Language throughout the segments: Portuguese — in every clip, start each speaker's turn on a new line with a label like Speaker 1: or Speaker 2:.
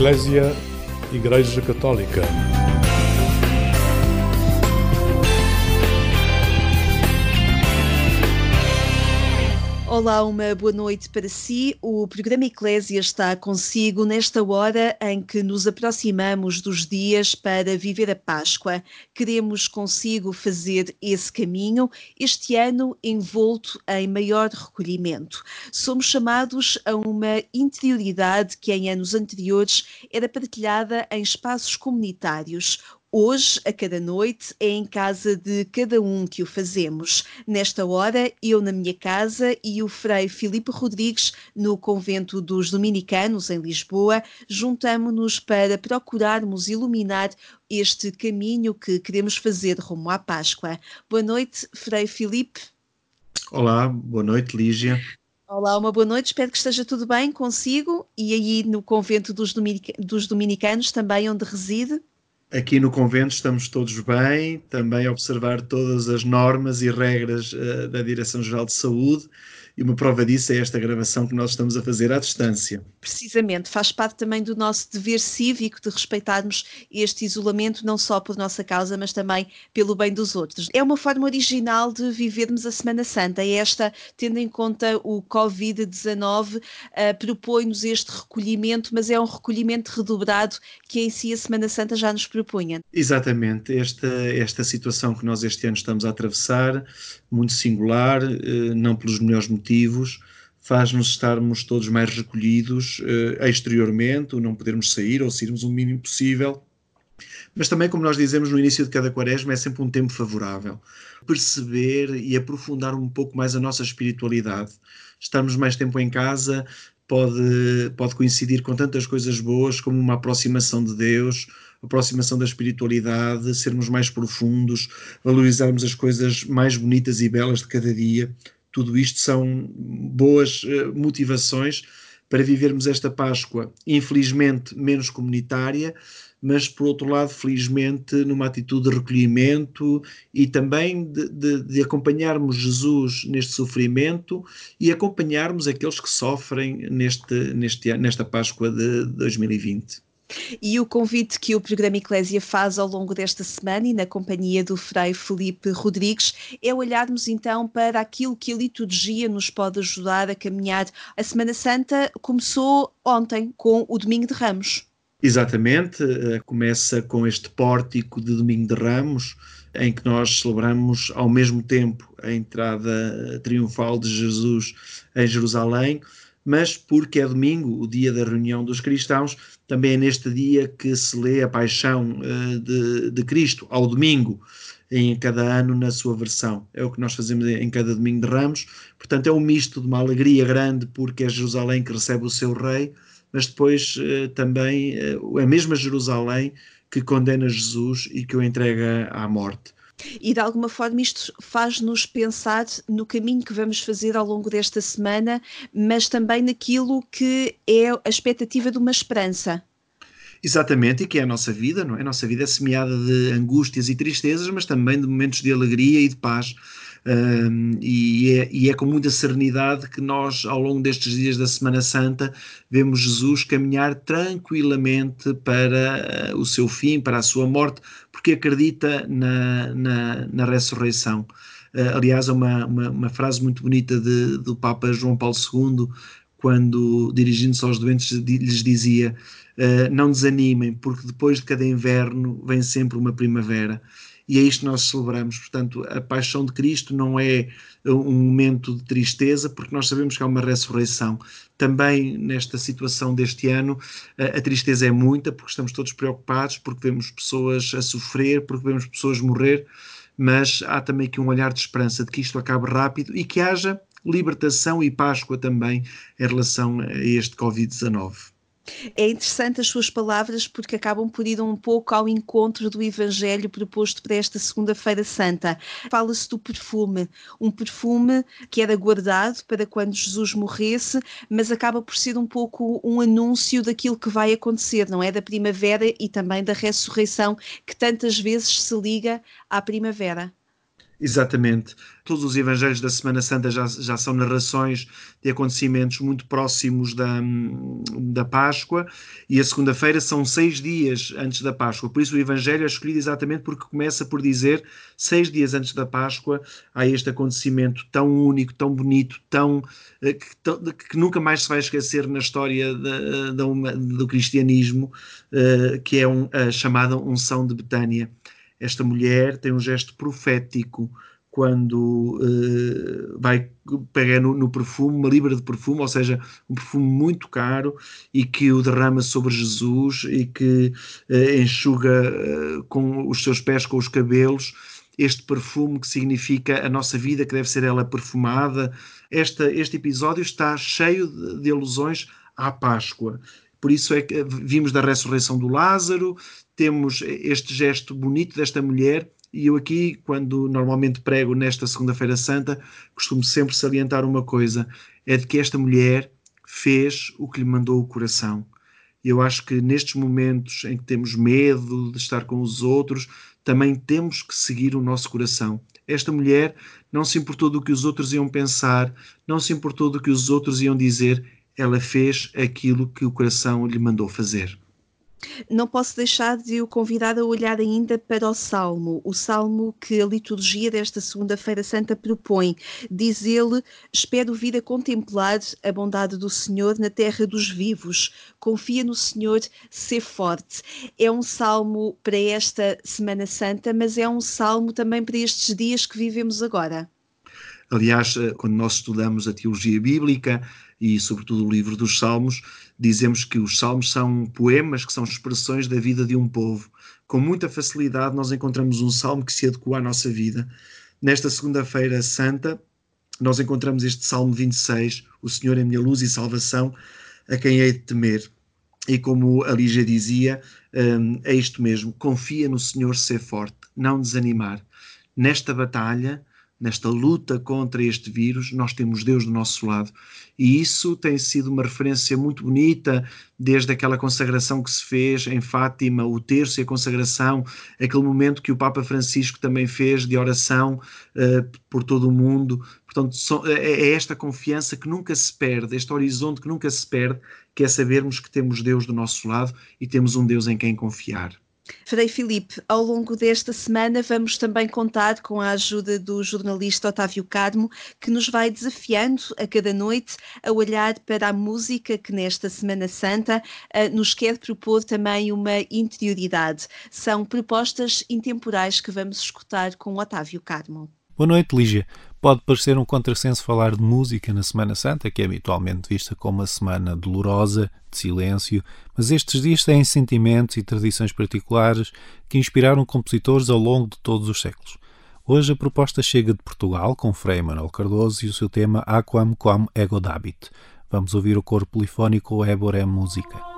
Speaker 1: Eclésia, Igreja Católica.
Speaker 2: Olá, uma boa noite para si. O programa Eclésia está consigo nesta hora em que nos aproximamos dos dias para viver a Páscoa. Queremos consigo fazer esse caminho, este ano envolto em maior recolhimento. Somos chamados a uma interioridade que em anos anteriores era partilhada em espaços comunitários. Hoje, a cada noite, é em casa de cada um que o fazemos. Nesta hora, eu na minha casa e o Frei Filipe Rodrigues no Convento dos Dominicanos, em Lisboa, juntamo-nos para procurarmos iluminar este caminho que queremos fazer rumo à Páscoa. Boa noite, Frei Filipe.
Speaker 3: Olá, boa noite, Lígia.
Speaker 2: Olá, uma boa noite, espero que esteja tudo bem consigo e aí no Convento dos Dominicanos, também onde reside.
Speaker 3: Aqui no convento estamos todos bem, também a observar todas as normas e regras da Direção-Geral de Saúde, e uma prova disso é esta gravação que nós estamos a fazer à distância.
Speaker 2: Precisamente, faz parte também do nosso dever cívico de respeitarmos este isolamento, não só por nossa causa, mas também pelo bem dos outros. É uma forma original de vivermos a Semana Santa, esta, tendo em conta o Covid-19, propõe-nos este recolhimento, mas é um recolhimento redobrado que em si a Semana Santa já nos propunha.
Speaker 3: Exatamente, esta situação que nós este ano estamos a atravessar, muito singular, não pelos melhores motivos, faz-nos estarmos todos mais recolhidos exteriormente, o não podermos sair ou sairmos o mínimo possível, mas também, como nós dizemos no início de cada quaresma, é sempre um tempo favorável. Perceber e aprofundar um pouco mais a nossa espiritualidade. Estarmos mais tempo em casa pode coincidir com tantas coisas boas como uma aproximação de Deus, aproximação da espiritualidade, sermos mais profundos, valorizarmos as coisas mais bonitas e belas de cada dia. Tudo isto são boas motivações para vivermos esta Páscoa, infelizmente menos comunitária, mas por outro lado, felizmente, numa atitude de recolhimento e também de acompanharmos Jesus neste sofrimento e acompanharmos aqueles que sofrem nesta Páscoa de 2020.
Speaker 2: E o convite que o programa Eclésia faz ao longo desta semana e na companhia do Frei Filipe Rodrigues é olharmos então para aquilo que a liturgia nos pode ajudar a caminhar. A Semana Santa começou ontem com o Domingo de Ramos.
Speaker 3: Exatamente, começa com este pórtico de Domingo de Ramos, em que nós celebramos ao mesmo tempo a entrada triunfal de Jesus em Jerusalém, mas porque é domingo, o dia da reunião dos cristãos, também é neste dia que se lê a paixão de Cristo, ao domingo, em cada ano na sua versão. É o que nós fazemos em cada Domingo de Ramos. Portanto, é um misto de uma alegria grande porque é Jerusalém que recebe o seu rei, mas depois também é a mesma Jerusalém que condena Jesus e que o entrega à morte.
Speaker 2: E de alguma forma isto faz-nos pensar no caminho que vamos fazer ao longo desta semana, mas também naquilo que é a expectativa de uma esperança.
Speaker 3: Exatamente, e que é a nossa vida, não é? A nossa vida é semeada de angústias e tristezas, mas também de momentos de alegria e de paz. E é com muita serenidade que nós, ao longo destes dias da Semana Santa, vemos Jesus caminhar tranquilamente para o seu fim, para a sua morte, porque acredita na ressurreição. Aliás, uma frase muito bonita do Papa João Paulo II, quando, dirigindo-se aos doentes, lhes dizia: não desanimem, porque depois de cada inverno vem sempre uma primavera. E é isto que nós celebramos. Portanto, a paixão de Cristo não é um momento de tristeza, porque nós sabemos que há uma ressurreição. Também nesta situação deste ano, a tristeza é muita, porque estamos todos preocupados, porque vemos pessoas a sofrer, porque vemos pessoas morrer, mas há também aqui um olhar de esperança de que isto acabe rápido e que haja libertação e Páscoa também em relação a este Covid-19.
Speaker 2: É interessante as suas palavras porque acabam por ir um pouco ao encontro do Evangelho proposto para esta Segunda-feira Santa. Fala-se do perfume, um perfume que era guardado para quando Jesus morresse, mas acaba por ser um pouco um anúncio daquilo que vai acontecer, não é? Da primavera e também da ressurreição que tantas vezes se liga à primavera.
Speaker 3: Exatamente. Todos os evangelhos da Semana Santa já são narrações de acontecimentos muito próximos da Páscoa, e a segunda-feira são 6 dias antes da Páscoa. Por isso o evangelho é escolhido exatamente porque começa por dizer 6 dias antes da Páscoa há este acontecimento tão único, tão bonito, que nunca mais se vai esquecer na história do cristianismo, que é a chamada unção de Betânia. Esta mulher tem um gesto profético quando vai pegar no perfume, uma libra de perfume, ou seja, um perfume muito caro, e que o derrama sobre Jesus e que enxuga com os seus pés com os cabelos, este perfume que significa a nossa vida, que deve ser ela perfumada. Este episódio está cheio de alusões à Páscoa. Por isso é que vimos da ressurreição do Lázaro, temos este gesto bonito desta mulher, e eu aqui, quando normalmente prego nesta Segunda-feira Santa, costumo sempre salientar uma coisa, é de que esta mulher fez o que lhe mandou o coração. E eu acho que nestes momentos em que temos medo de estar com os outros, também temos que seguir o nosso coração. Esta mulher não se importou do que os outros iam pensar, não se importou do que os outros iam dizer, ela fez aquilo que o coração lhe mandou fazer.
Speaker 2: Não posso deixar de o convidar a olhar ainda para o Salmo que a liturgia desta Segunda-feira Santa propõe. Diz ele: espero vir a contemplar a bondade do Senhor na terra dos vivos, confia no Senhor, sê forte. É um salmo para esta Semana Santa, mas é um salmo também para estes dias que vivemos agora.
Speaker 3: Aliás, quando nós estudamos a teologia bíblica e, sobretudo, o livro dos Salmos, dizemos que os Salmos são poemas que são expressões da vida de um povo. Com muita facilidade nós encontramos um Salmo que se adequa à nossa vida. Nesta Segunda-feira Santa, nós encontramos este Salmo 26, o Senhor é minha luz e salvação, a quem hei de temer. E como a Lígia dizia, é isto mesmo, confia no Senhor, ser forte, não desanimar. Nesta batalha, nesta luta contra este vírus, nós temos Deus do nosso lado, e isso tem sido uma referência muito bonita, desde aquela consagração que se fez em Fátima, o terço e a consagração, aquele momento que o Papa Francisco também fez de oração por todo o mundo. Portanto, é esta confiança que nunca se perde, este horizonte que nunca se perde, que é sabermos que temos Deus do nosso lado e temos um Deus em quem confiar.
Speaker 2: Frei Filipe, ao longo desta semana vamos também contar com a ajuda do jornalista Otávio Carmo, que nos vai desafiando a cada noite a olhar para a música que nesta Semana Santa nos quer propor também uma interioridade. São propostas intemporais que vamos escutar com Otávio Carmo.
Speaker 4: Boa noite, Lígia. Pode parecer um contrassenso falar de música na Semana Santa, que é habitualmente vista como uma semana dolorosa, de silêncio, mas estes dias têm sentimentos e tradições particulares que inspiraram compositores ao longo de todos os séculos. Hoje a proposta chega de Portugal, com Frei Manuel Cardoso e o seu tema Aquam quam ego dabit. Vamos ouvir o coro polifónico Ebore Musica.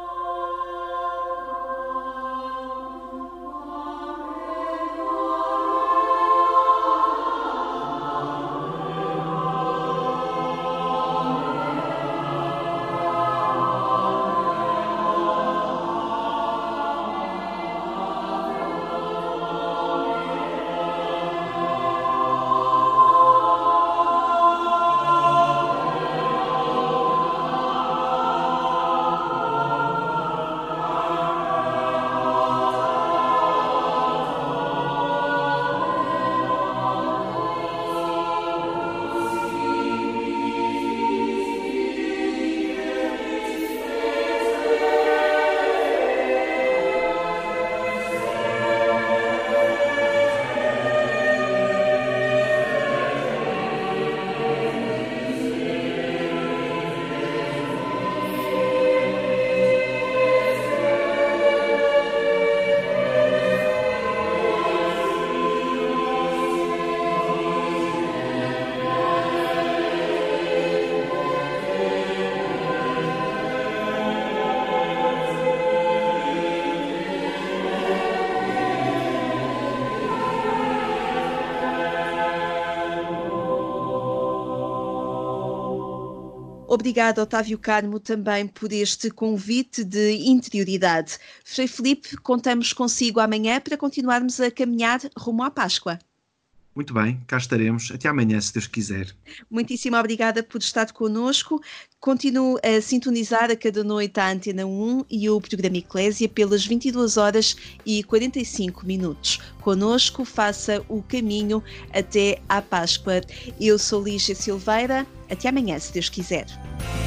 Speaker 2: Obrigada, Otávio Carmo, também por este convite de interioridade. Frei Filipe, contamos consigo amanhã para continuarmos a caminhar rumo à Páscoa.
Speaker 3: Muito bem, cá estaremos. Até amanhã, se Deus quiser.
Speaker 2: Muitíssimo obrigada por estar connosco. Continuo a sintonizar a cada noite a Antena 1 e o programa Eclésia pelas 22h45. Connosco, faça o caminho até à Páscoa. Eu sou Lígia Silveira. Até amanhã, se Deus quiser.